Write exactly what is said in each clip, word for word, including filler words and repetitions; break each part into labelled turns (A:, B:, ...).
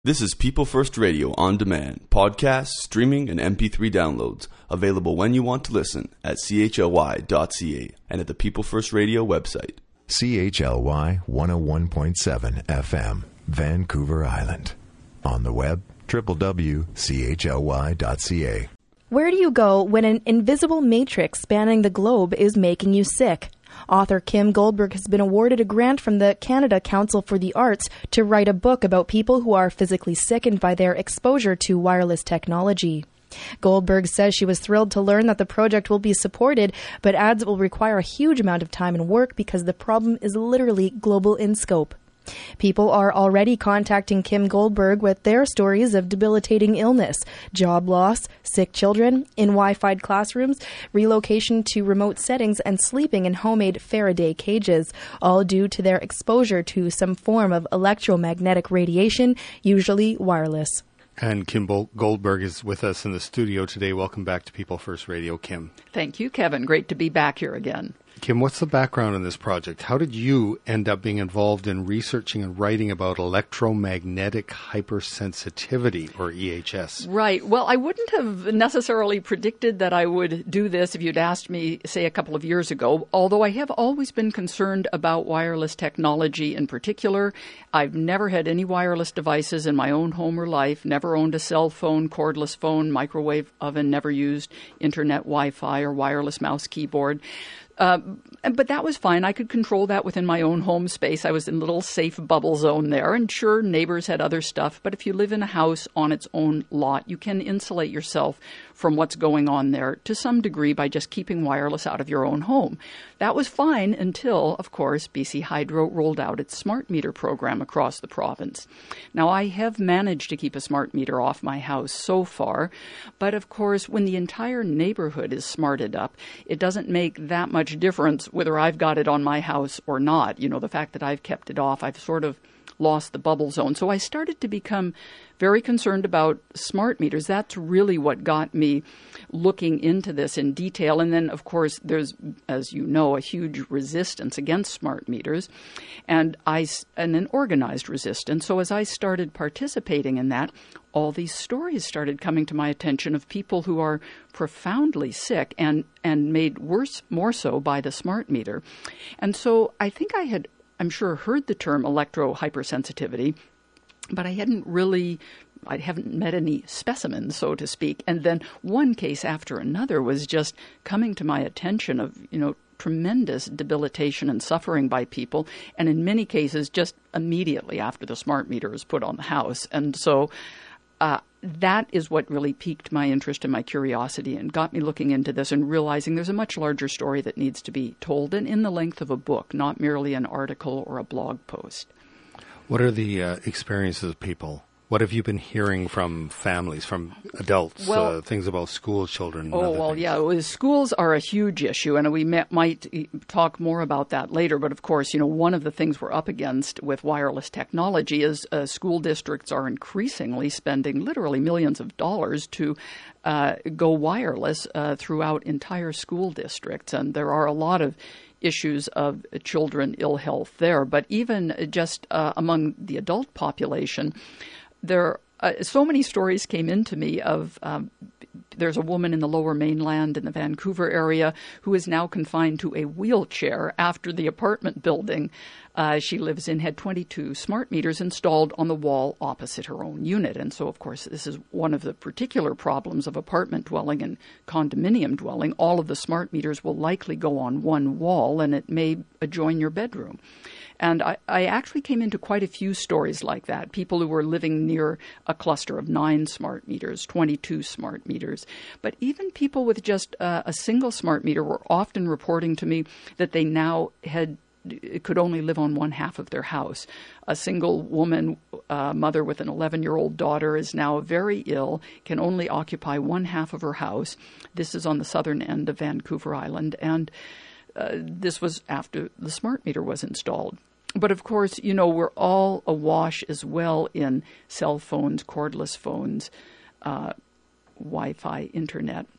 A: This is People First Radio on demand, podcasts, streaming, and M P three downloads, available when you want to listen at c h l y dot c a and at the People First Radio website.
B: C H L Y one oh one point seven F M, Vancouver Island. On the web, w w w dot c h l y dot c a.
C: Where do you go when an invisible matrix spanning the globe is making you sick? Author Kim Goldberg has been awarded a grant from the Canada Council for the Arts to write a book about people who are physically sickened by their exposure to wireless technology. Goldberg says she was thrilled to learn that the project will be supported, but adds it will require a huge amount of time and work because the problem is literally global in scope. People are already contacting Kim Goldberg with their stories of debilitating illness, job loss, sick children, in Wi-Fi'd classrooms, relocation to remote settings, and sleeping in homemade Faraday cages, all due to their exposure to some form of electromagnetic radiation, usually wireless.
D: And Kim Goldberg is with us in the studio today. Welcome back to People First Radio, Kim.
E: Thank you, Kevin. Great to be back here again.
D: Kim, what's the background in this project? How did you end up being involved in researching and writing about electromagnetic hypersensitivity, or E H S?
E: Right. Well, I wouldn't have necessarily predicted that I would do this if you'd asked me, say, a couple of years ago, although I have always been concerned about wireless technology in particular. I've never had any wireless devices in my own home or life, never owned a cell phone, cordless phone, microwave oven, never used internet, Wi-Fi, or wireless mouse keyboard. Uh, but that was fine. I could control that within my own home space. I was in a little safe bubble zone there. And sure, neighbors had other stuff. But if you live in a house on its own lot, you can insulate yourself from what's going on there to some degree by just keeping wireless out of your own home. That was fine until, of course, B C Hydro rolled out its smart meter program across the province. Now, I have managed to keep a smart meter off my house so far. But, of course, when the entire neighborhood is smarted up, it doesn't make that much difference whether I've got it on my house or not. You know, the fact that I've kept it off, I've sort of lost the bubble zone. So I started to become very concerned about smart meters. That's really what got me looking into this in detail. And then, of course, there's, as you know, a huge resistance against smart meters and I, and an organized resistance. So as I started participating in that, all these stories started coming to my attention of people who are profoundly sick and, and made worse, more so by the smart meter. And so I think I had, I'm sure, heard the term electro hypersensitivity, but I hadn't really, I haven't met any specimens, so to speak. And then one case after another was just coming to my attention of, you know, tremendous debilitation and suffering by people, and in many cases just immediately after the smart meter is put on the house. And so uh, that is what really piqued my interest and my curiosity and got me looking into this and realizing there's a much larger story that needs to be told and in the length of a book, not merely an article or a blog post.
D: What are the uh, experiences of people? What have you been hearing from families, from adults,
E: well,
D: uh, things about school children?
E: Oh, well,
D: things?
E: yeah, well, schools are a huge issue, and we met, might talk more about that later. But, of course, you know, one of the things we're up against with wireless technology is uh, school districts are increasingly spending literally millions of dollars to uh, go wireless uh, throughout entire school districts. And there are a lot of issues of children ill health there. But even just uh, among the adult population, there uh, so many stories came into me of um, there's a woman in the Lower Mainland in the Vancouver area who is now confined to a wheelchair after the apartment building uh, she lives in had twenty-two smart meters installed on the wall opposite her own unit. And so, of course, this is one of the particular problems of apartment dwelling and condominium dwelling. All of the smart meters will likely go on one wall, and it may adjoin your bedroom. And I, I actually came into quite a few stories like that, people who were living near a cluster of nine smart meters, twenty-two smart meters. But even people with just uh, a single smart meter were often reporting to me that they now had could only live on one half of their house. A single woman, uh, mother with an eleven-year-old daughter, is now very ill, can only occupy one half of her house. This is on the southern end of Vancouver Island, and uh, this was after the smart meter was installed. But, of course, you know, we're all awash as well in cell phones, cordless phones, uh, Wi-Fi, internet.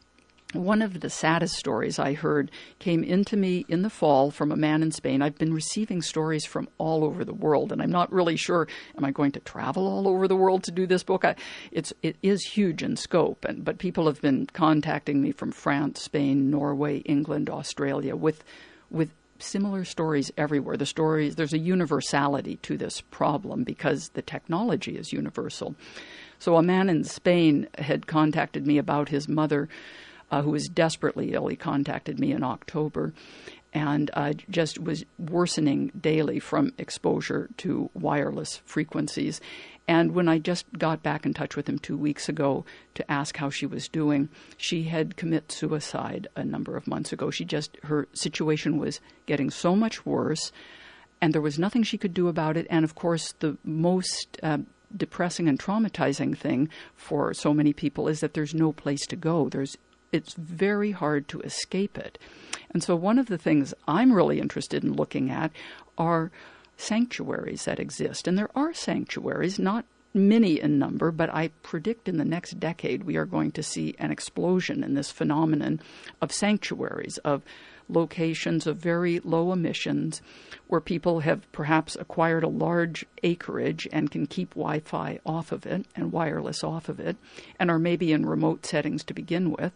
E: one of the saddest stories I heard came into me in the fall from a man in Spain. I've been receiving stories from all over the world, and I'm not really sure, am I going to travel all over the world to do this book? I, it's, it is huge in scope, and, but people have been contacting me from France, Spain, Norway, England, Australia, with with similar stories everywhere. The stories, there's a universality to this problem because the technology is universal. So a man in Spain had contacted me about his mother, Uh, who was desperately ill. He contacted me in October and uh, just was worsening daily from exposure to wireless frequencies. And when I just got back in touch with him two weeks ago to ask how she was doing, she had committed suicide a number of months ago. She just, her situation was getting so much worse, and there was nothing she could do about it. And of course, the most uh, depressing and traumatizing thing for so many people is that there's no place to go. There's It's very hard to escape it. And so one of the things I'm really interested in looking at are sanctuaries that exist. And there are sanctuaries, not many in number, but I predict in the next decade we are going to see an explosion in this phenomenon of sanctuaries, of locations of very low emissions where people have perhaps acquired a large acreage and can keep Wi-Fi off of it and wireless off of it and are maybe in remote settings to begin with.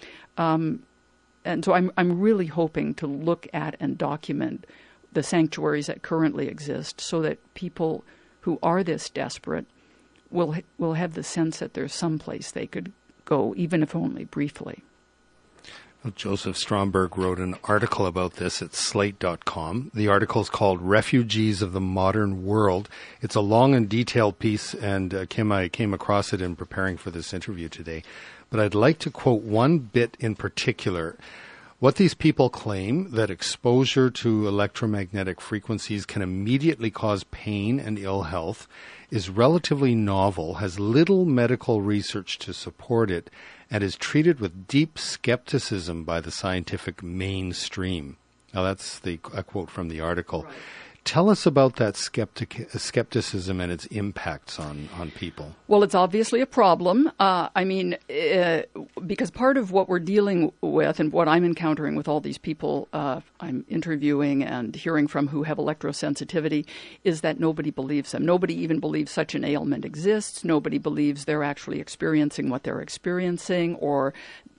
E: Um, and so I'm I'm really hoping to look at and document the sanctuaries that currently exist so that people who are this desperate will will have the sense that there's some place they could go, even if only briefly.
D: Well, Joseph Stromberg wrote an article about this at slate dot com. The article is called Refugees of the Modern World. It's a long and detailed piece, and uh, Kim, I came across it in preparing for this interview today. But I'd like to quote one bit in particular. What these people claim, that exposure to electromagnetic frequencies can immediately cause pain and ill health, is relatively novel, has little medical research to support it, and is treated with deep skepticism by the scientific mainstream. Now, that's the a quote from the article. Right. Tell us about that skeptic, skepticism and its impacts on, on people.
E: Well, it's obviously a problem. Uh, I mean, uh, because part of what we're dealing with and what I'm encountering with all these people uh, I'm interviewing and hearing from who have electrosensitivity is that nobody believes them. Nobody even believes such an ailment exists. Nobody believes they're actually experiencing what they're experiencing, or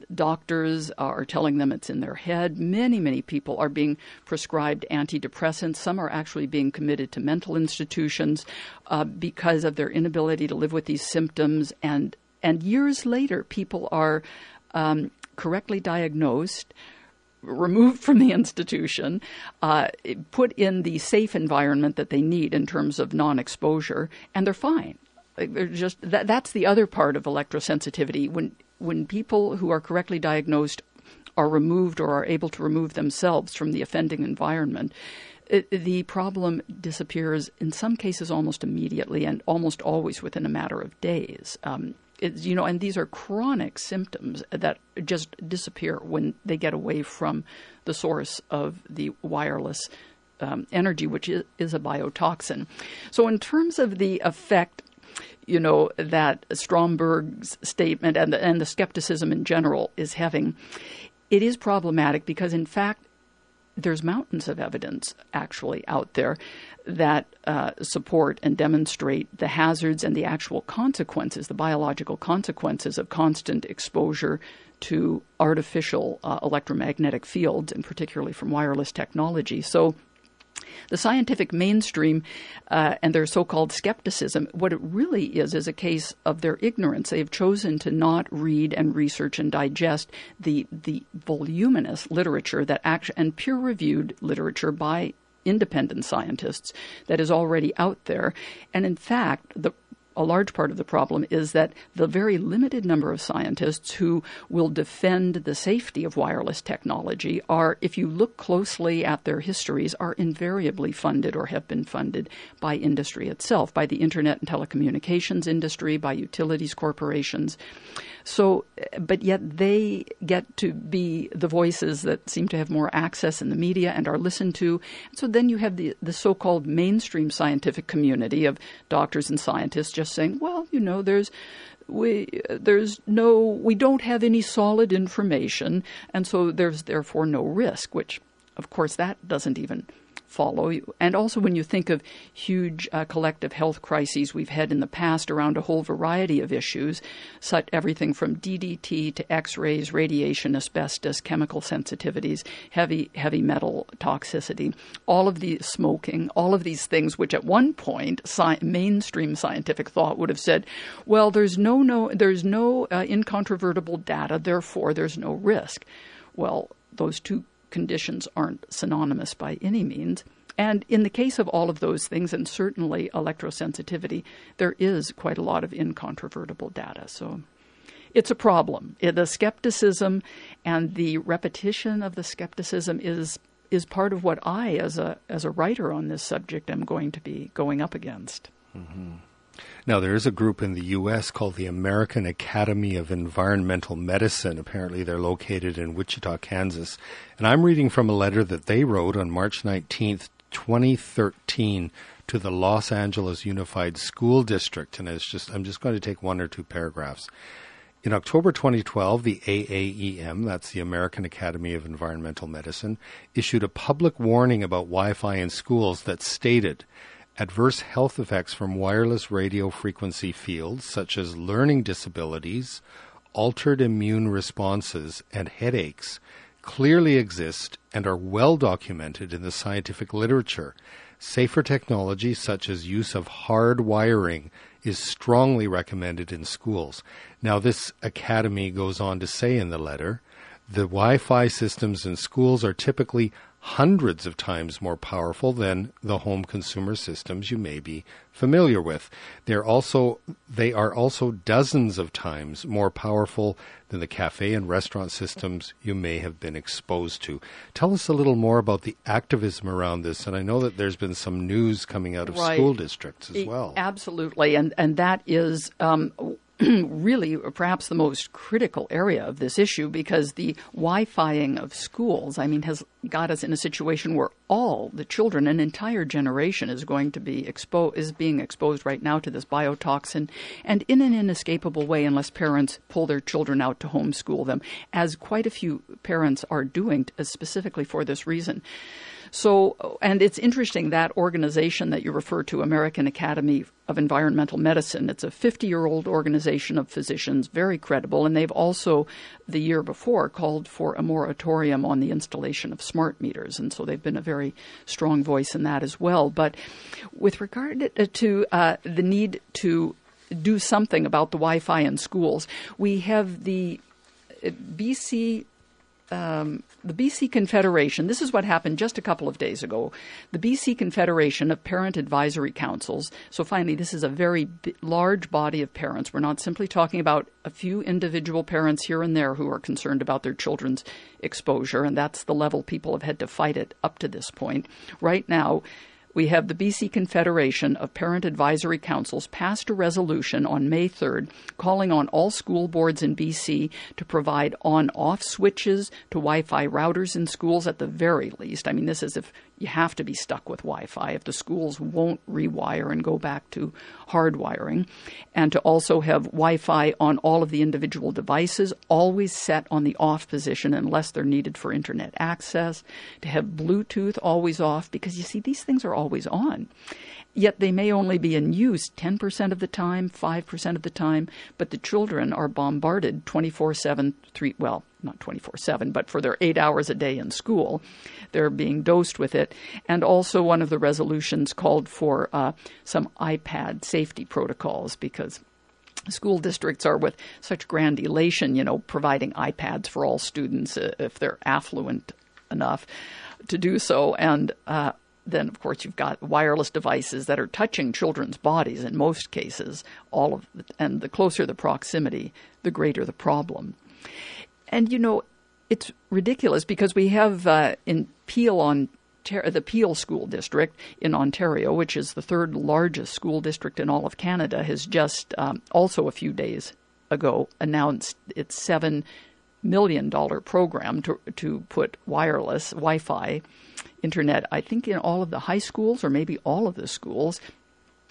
E: doctors are telling them it's in their head. Many, many people are being prescribed antidepressants. Some are actually being committed to mental institutions uh, because of their inability to live with these symptoms. And and years later, people are um, correctly diagnosed, removed from the institution, uh, put in the safe environment that they need in terms of non-exposure, and they're fine. They're just that, that's the other part of electrosensitivity. When when people who are correctly diagnosed are removed or are able to remove themselves from the offending environment, it, the problem disappears in some cases almost immediately and almost always within a matter of days. Um, it, you know, and these are chronic symptoms that just disappear when they get away from the source of the wireless um, energy, which is, is a biotoxin. So in terms of the effect, you know, that Stromberg's statement and the, and the skepticism in general is having, it is problematic because, in fact, there's mountains of evidence actually out there that uh, support and demonstrate the hazards and the actual consequences, the biological consequences of constant exposure to artificial uh, electromagnetic fields, and particularly from wireless technology. So the scientific mainstream uh, and their so-called skepticism, what it really is, is a case of their ignorance. They've chosen to not read and research and digest the the voluminous literature that act- and peer-reviewed literature by independent scientists that is already out there. And in fact, the a large part of the problem is that the very limited number of scientists who will defend the safety of wireless technology are, if you look closely at their histories, are invariably funded or have been funded by industry itself, by the internet and telecommunications industry, by utilities corporations. So, but yet they get to be the voices that seem to have more access in the media and are listened to. So then you have the, the so-called mainstream scientific community of doctors and scientists just saying, well, you know, there's we there's no we don't have any solid information, and so there's therefore no risk, which, of course, that doesn't even follow. And also when you think of huge uh, collective health crises we've had in the past around a whole variety of issues, such everything from D D T to X-rays, radiation, asbestos, chemical sensitivities, heavy heavy metal toxicity, all of the smoking, all of these things which at one point sci- mainstream scientific thought would have said, well, there's no no there's no uh, incontrovertible data, therefore there's no risk. Well, those two conditions aren't synonymous by any means. And in the case of all of those things, and certainly electrosensitivity, there is quite a lot of incontrovertible data. So it's a problem. The skepticism and the repetition of the skepticism is is part of what I, as a as a writer on this subject, am going to be going up against.
D: Mm-hmm. Now, there is a group in the U S called the American Academy of Environmental Medicine. Apparently, they're located in Wichita, Kansas. And I'm reading from a letter that they wrote on March nineteenth, twenty thirteen, to the Los Angeles Unified School District. And it's just I'm just going to take one or two paragraphs. In October twenty twelve, the A A E M, that's the American Academy of Environmental Medicine, issued a public warning about Wi-Fi in schools that stated, adverse health effects from wireless radio frequency fields, such as learning disabilities, altered immune responses, and headaches, clearly exist and are well documented in the scientific literature. Safer technology, such as use of hard wiring, is strongly recommended in schools. Now, this academy goes on to say in the letter, the Wi-Fi systems in schools are typically hundreds of times more powerful than the home consumer systems you may be familiar with. They're also, they are also dozens of times more powerful than the cafe and restaurant systems you may have been exposed to. Tell us a little more about the activism around this, and I know that there's been some news coming out of
E: right.
D: school districts as well.
E: Absolutely, and and that is um, really perhaps the most critical area of this issue, because the Wi-Fiing of schools, I mean, has got us in a situation where all the children, an entire generation, is going to be exposed, is being exposed right now to this biotoxin, and in an inescapable way, unless parents pull their children out to homeschool them, as quite a few parents are doing, specifically for this reason. So, and it's interesting, that organization that you refer to, American Academy of Environmental Medicine, it's a fifty-year-old organization of physicians, very credible, and they've also, the year before, called for a moratorium on the installation of smart meters, and so they've been a very strong voice in that as well. But with regard to uh, the need to do something about the Wi-Fi in schools, we have the B C Um, the B C Confederation, this is what happened just a couple of days ago. The B C Confederation of Parent Advisory Councils, so finally this is a very b- large body of parents. We're not simply talking about a few individual parents here and there who are concerned about their children's exposure, and that's the level people have had to fight it up to this point. Right now, we have the B C Confederation of Parent Advisory Councils passed a resolution on May third calling on all school boards in B C to provide on-off switches to Wi-Fi routers in schools at the very least. I mean, this is if you have to be stuck with Wi-Fi, if the schools won't rewire and go back to hardwiring, and to also have Wi-Fi on all of the individual devices, always set on the off position unless they're needed for internet access, to have Bluetooth always off, because you see, these things are always on. Yet they may only be in use ten percent of the time, five percent of the time, but the children are bombarded twenty-four seven, three, well, not twenty-four seven, but for their eight hours a day in school, they're being dosed with it. And also one of the resolutions called for uh, some iPad safety protocols, because school districts are with such grand elation, you know, providing iPads for all students uh, if they're affluent enough to do so. And uh then, of course, you've got wireless devices that are touching children's bodies in most cases, all of the, and the closer the proximity, the greater the problem. And, you know, it's ridiculous because we have uh, in Peel, on the Peel School District in Ontario, which is the third largest school district in all of Canada, has just um, also a few days ago announced its seven million dollars program to to put wireless Wi-Fi internet, I think, in all of the high schools, or maybe all of the schools.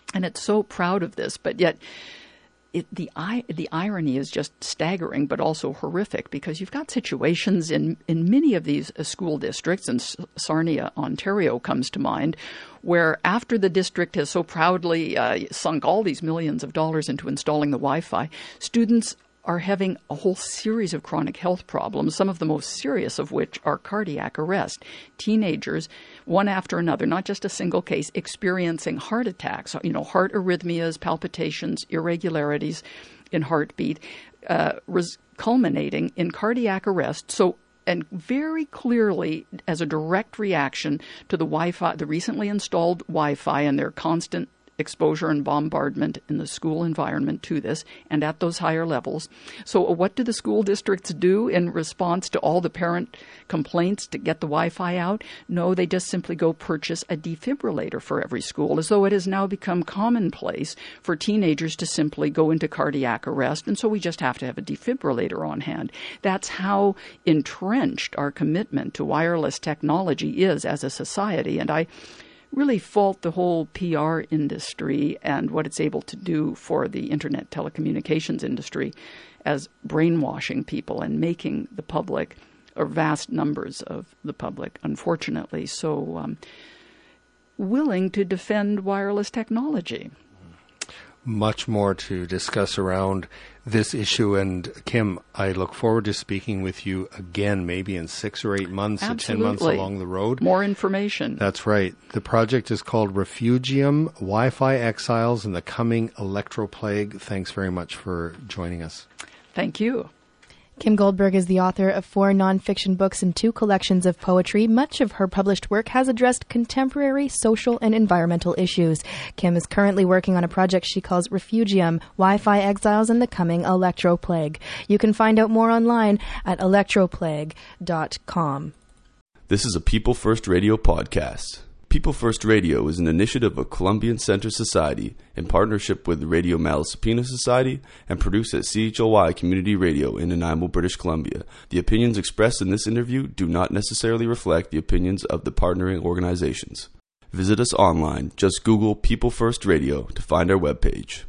E: And it's so proud of this, but yet it, the the irony is just staggering, but also horrific, because you've got situations in, in many of these uh, school districts, and Sarnia, Ontario comes to mind, where after the district has so proudly uh, sunk all these millions of dollars into installing the Wi-Fi, students are having a whole series of chronic health problems, some of the most serious of which are cardiac arrest. Teenagers, one after another, not just a single case, experiencing heart attacks, you know, heart arrhythmias, palpitations, irregularities in heartbeat, uh, res- culminating in cardiac arrest. So, and very clearly as a direct reaction to the Wi-Fi, the recently installed Wi-Fi and their constant exposure and bombardment in the school environment to this and at those higher levels. So what do the school districts do in response to all the parent complaints to get the Wi-Fi out? No, they just simply go purchase a defibrillator for every school, as though it has now become commonplace for teenagers to simply go into cardiac arrest, and so we just have to have a defibrillator on hand. That's how entrenched our commitment to wireless technology is as a society, and I really fault the whole P R industry and what it's able to do for the internet telecommunications industry as brainwashing people and making the public, or vast numbers of the public, unfortunately, so um, willing to defend wireless technology.
D: Much more to discuss around this issue. And Kim, I look forward to speaking with you again, maybe in six or eight months
E: Absolutely.
D: or ten months along the road.
E: More information.
D: That's right. The project is called Refugium, Wi-Fi Exiles and the Coming Electroplague. Thanks very much for joining us.
E: Thank you.
C: Kim Goldberg is the author of four nonfiction books and two collections of poetry. Much of her published work has addressed contemporary social and environmental issues. Kim is currently working on a project she calls Refugium, Wi-Fi Exiles and the Coming Electroplague. You can find out more online at electroplague dot com.
A: This is a People First Radio podcast. People First Radio is an initiative of Columbian Center Society in partnership with the Radio Malaspina Society and produced at C H L Y Community Radio in Nanaimo, British Columbia. The opinions expressed in this interview do not necessarily reflect the opinions of the partnering organizations. Visit us online. Just Google People First Radio to find our webpage.